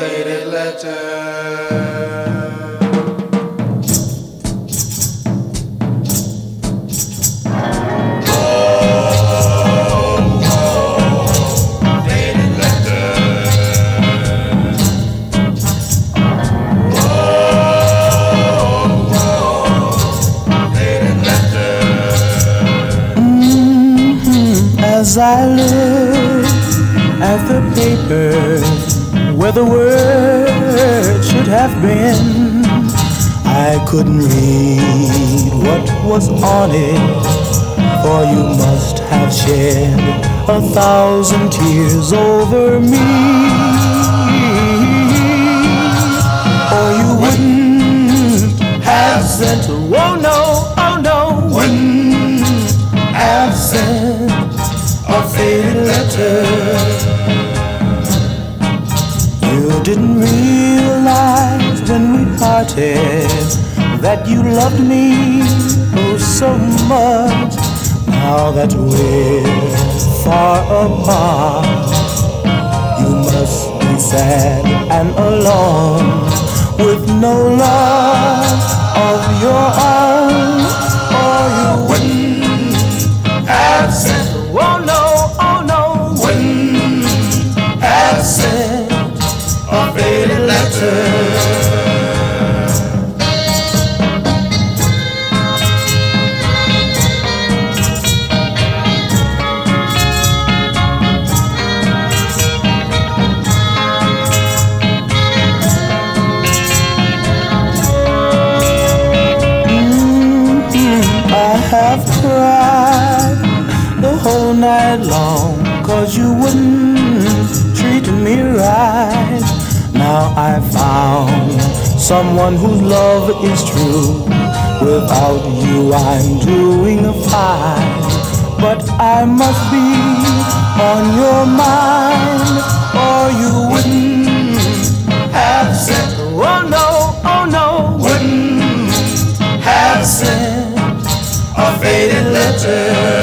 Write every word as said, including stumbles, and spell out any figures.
faded letter. As I look at the paper where the words should have been, I couldn't read what was on it, for you must have shed a thousand tears over me, or you wouldn't have sent, oh no, oh no, wouldn't have sent a faded letter. You didn't realize when we parted that you loved me oh so much. Now that we're far apart, you must be sad and alone with no love of your own, or you wouldn't have sent, oh no, oh no, wouldn't have sent a faded letter. Mm-hmm. I have cried the whole night long, 'cause you wouldn't treat me right. Now I found someone whose love is true. Without you I'm doing fine, but I must be on your mind, or you wouldn't have sent, oh no, oh no, wouldn't have sent a faded letter.